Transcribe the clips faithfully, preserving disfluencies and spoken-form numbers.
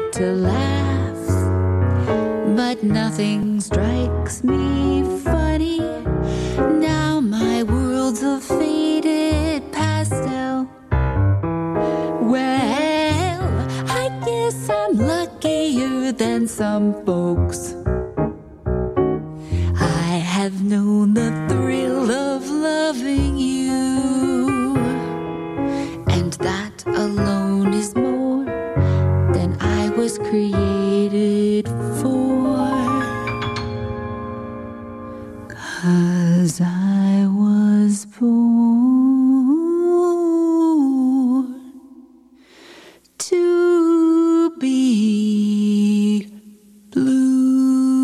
to laugh, but nothing strikes me funny. Now my world's a faded pastel. Well, I guess I'm luckier than some folks. I have known the thrill of loving you, and that alone is more than I was created for. 'Cause I was born to be blue.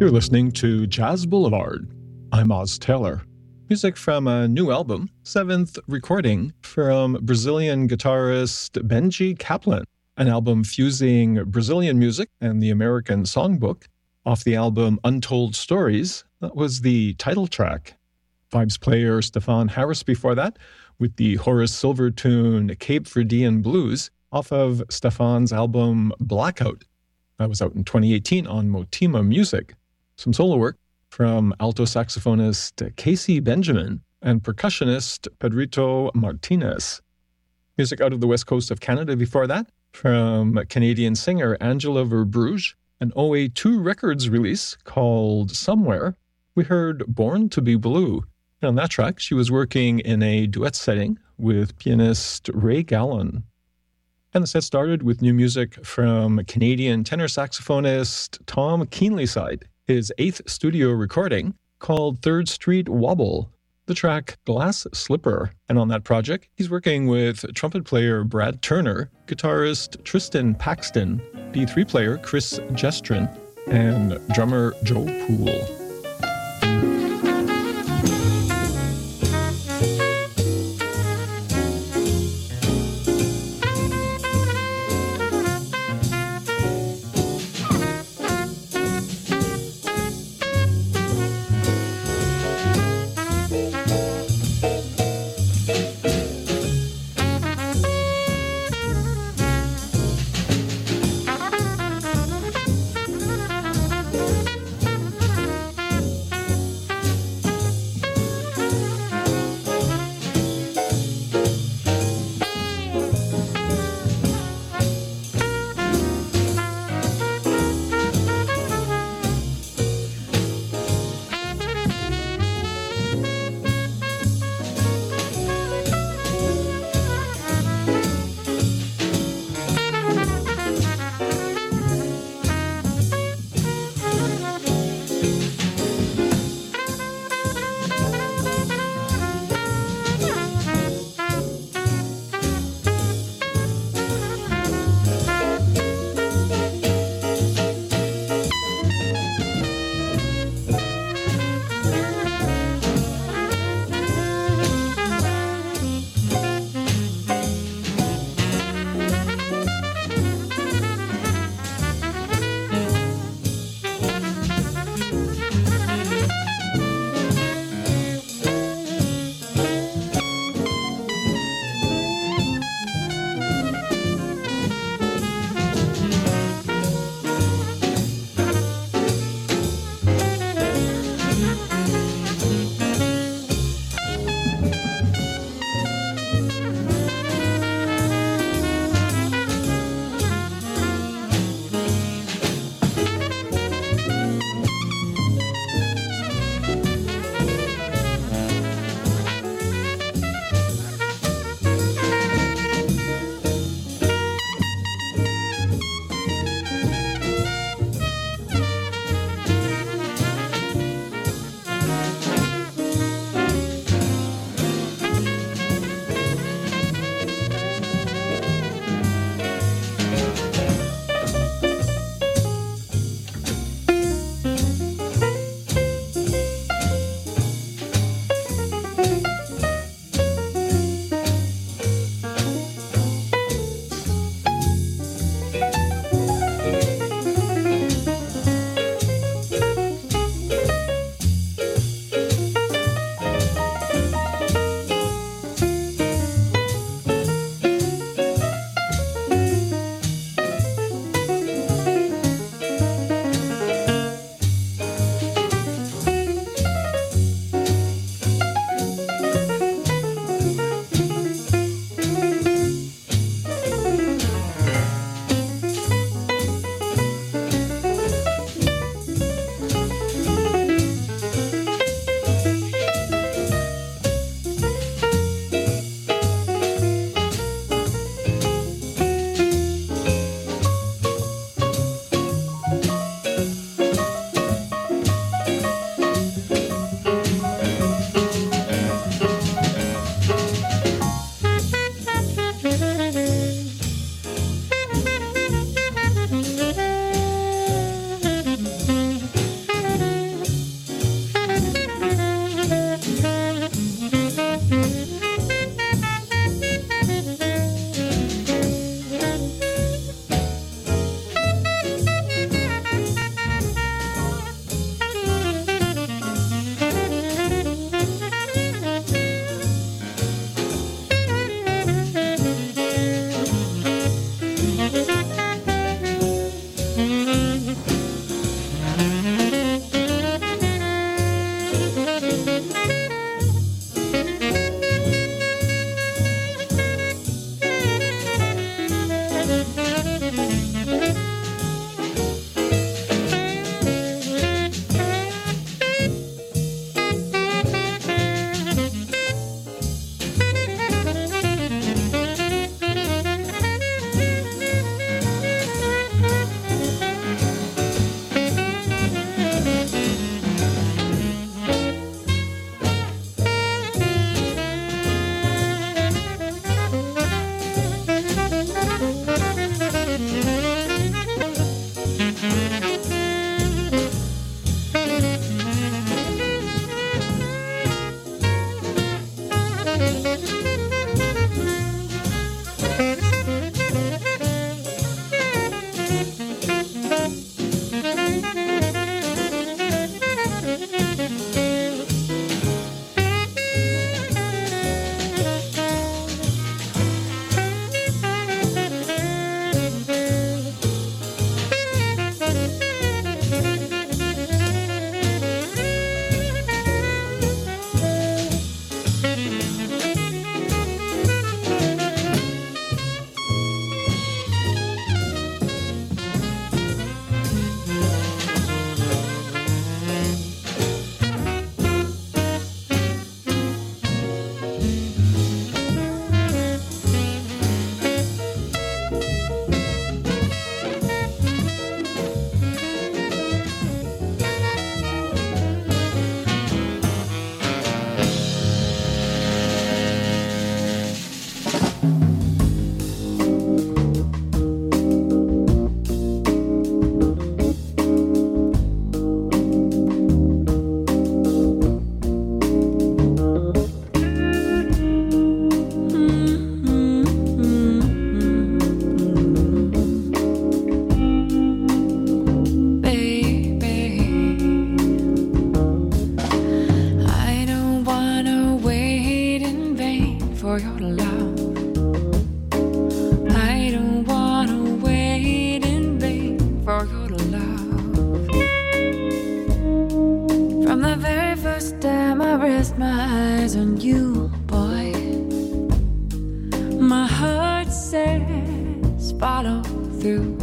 You're listening to Jazz Boulevard. I'm Oz Taylor. Music from a new album, seventh recording from Brazilian guitarist Benji Kaplan, an album fusing Brazilian music and the American songbook. Off the album Untold Stories, that was the title track. Vibes player Stefan Harris before that, with the Horace Silver tune Cape Verdean Blues off of Stefan's album Blackout. That was out in twenty eighteen on Motima Music. Some solo work from alto saxophonist Casey Benjamin and percussionist Pedrito Martinez. Music out of the west coast of Canada before that from Canadian singer Angela Verbrugge, an O A two Records release called Somewhere. We heard Born to be Blue. And on that track, she was working in a duet setting with pianist Ray Gallen. And the set started with new music from Canadian tenor saxophonist Tom Keenlyside, his eighth studio recording called Third Street Wobble, the track Glass Slipper. And on that project, he's working with trumpet player Brad Turner, guitarist Tristan Paxton, D three player Chris Gestrin, and drummer Joe Poole. rest my eyes on you, boy. My heart says follow through,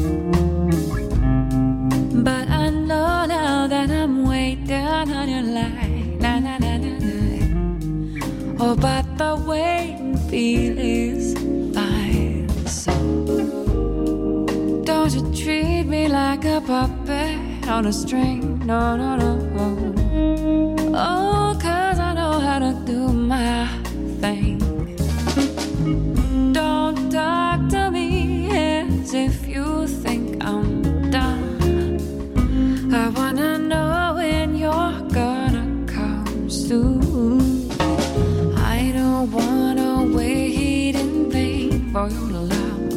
but I know now that I'm way down on your line. Na, na, na, na, na. Oh, but the wait and feel is fine. So don't you treat me like a puppet on a string. No, no, no. Oh, 'cause I know how to do my thing. Don't talk to me as if you think I'm dumb. I wanna know when you're gonna come soon. I don't wanna wait in vain for your love.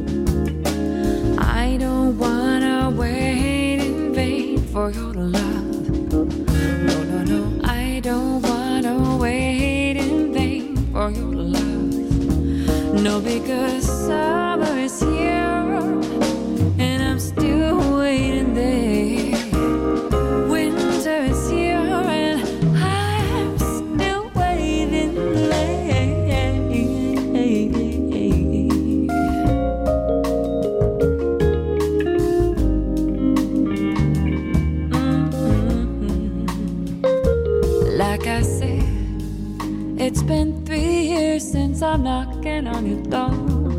I don't wanna wait in vain for your love. No, no, no, I don't wanna wait in vain for your love. No, because summer is here and I'm still waiting there. Winter is here and I'm still waiting there. Mm-hmm. Like I said, it's been three years since I'm knocking on your door.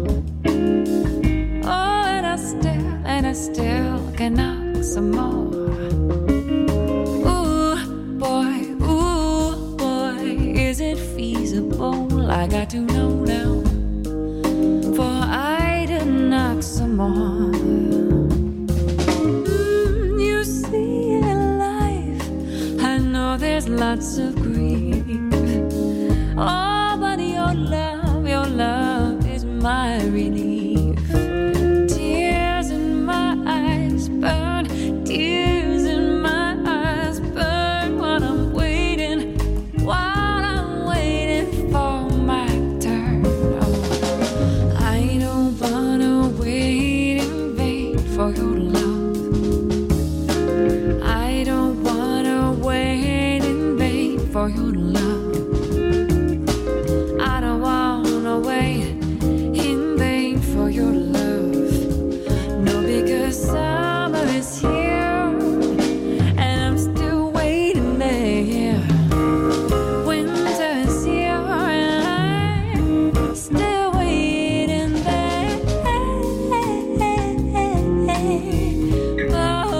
Oh, and I still, and I still can knock some more. Ooh, boy, ooh, boy, is it feasible? I got to know now, for I to knock some more. Mm, you see, in life, I know there's lots of grief. Oh, but your love, your love is my relief. Tears in my eyes burn, tears in my eyes burn while I'm waiting, while I'm waiting for my turn. Oh, I don't wanna wait in vain for your love. I don't wanna wait in vain for your love. I don't wanna wait in vain for your love. No, because summer is here and I'm still waiting there. Winter is here and I'm still waiting there. Oh.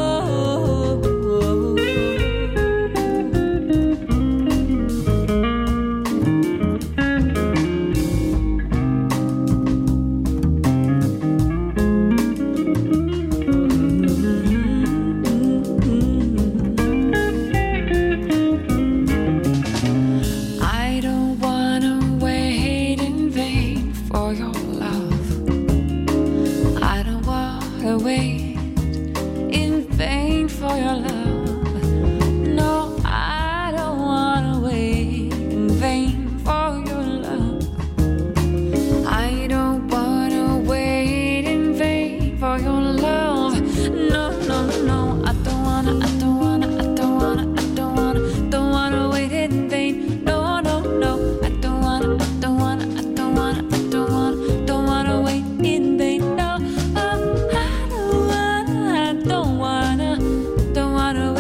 I don't wanna wait in vain for your love. I don't wanna wait in vain for your love. No, I don't wanna wait in vain for your love. I don't wanna wait in vain for your love. No, no, no, I don't wanna, I don't wanna, I don't wanna, I don't wanna, don't wanna wait in vain. No, no, no, I don't wanna, I don't wanna, I don't wanna, I don't wanna, don't wanna wait in vain. No, oh, I don't wanna, I don't wanna, don't wanna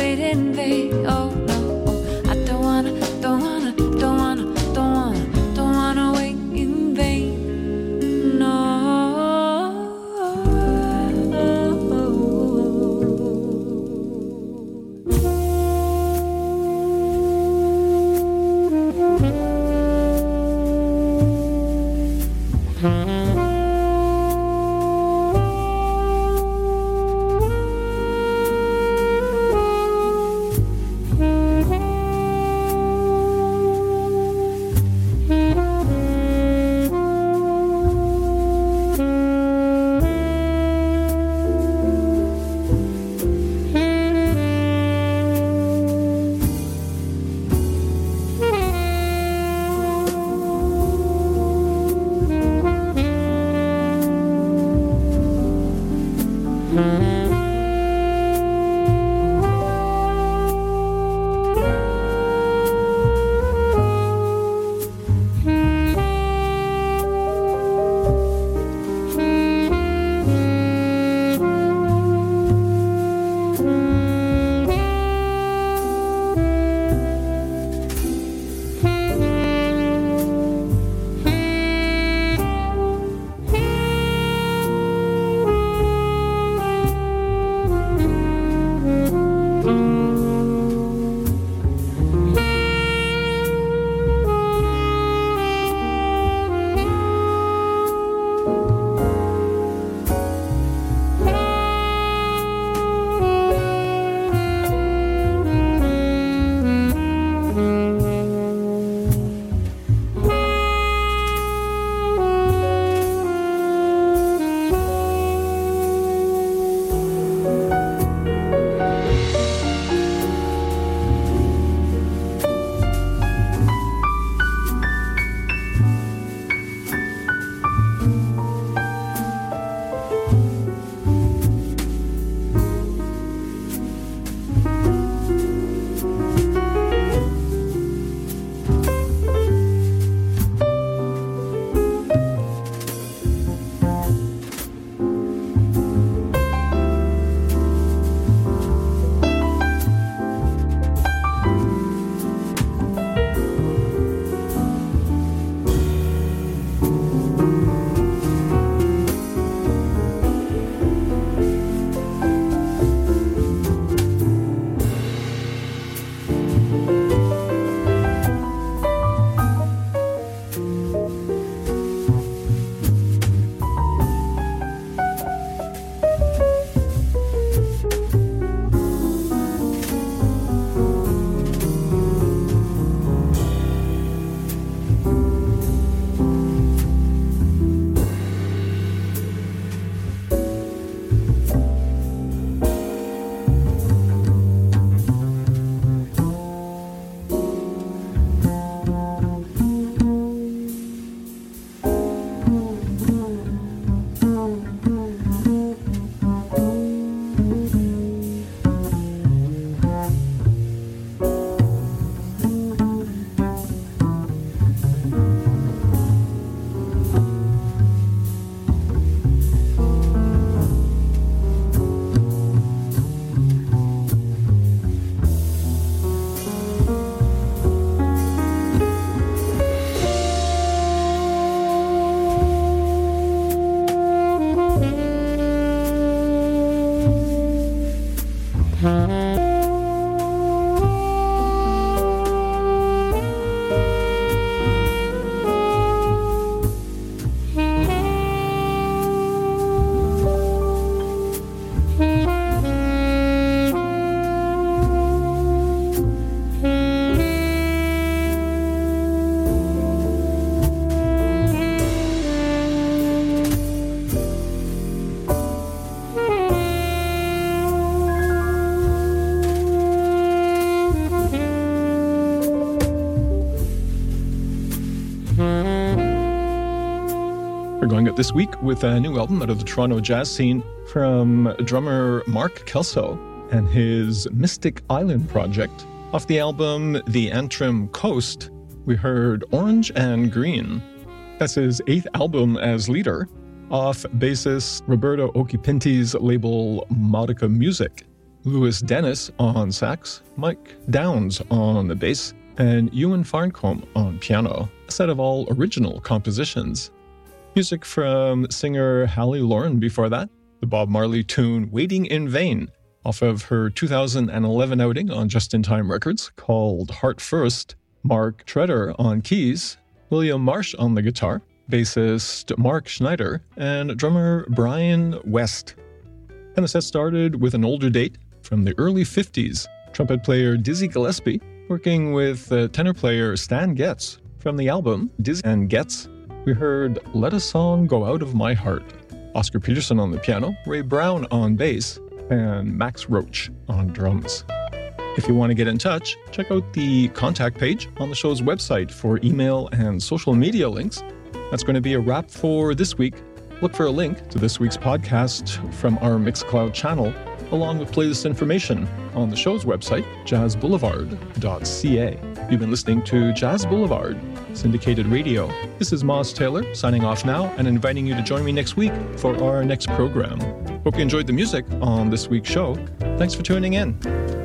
this week with a new album out of the Toronto jazz scene from drummer Mark Kelso and his Mystic Island project. Off the album The Antrim Coast, we heard Orange and Green. That's his eighth album as leader, off bassist Roberto Occhipinti's label Modica Music. Louis Dennis on sax, Mike Downs on the bass, and Ewan Farncombe on piano, a set of all original compositions. Music from singer Hallie Lauren before that, the Bob Marley tune Waiting in Vain, off of her two thousand eleven outing on Just in Time Records called Heart First. Mark Treader on keys, William Marsh on the guitar, bassist Mark Schneider, and drummer Brian West. And the set started with an older date from the early fifties, trumpet player Dizzy Gillespie working with uh, tenor player Stan Getz. From the album Dizzy and Getz, we heard Let a Song Go Out of My Heart. Oscar Peterson on the piano, Ray Brown on bass, and Max Roach on drums. If you want to get in touch, check out the contact page on the show's website for email and social media links. That's going to be a wrap for this week. Look for a link to this week's podcast from our Mixcloud channel, along with playlist information on the show's website, jazz boulevard dot c a. You've been listening to Jazz Boulevard, syndicated radio. This is Moz Taylor, signing off now and inviting you to join me next week for our next program. Hope you enjoyed the music on this week's show. Thanks for tuning in.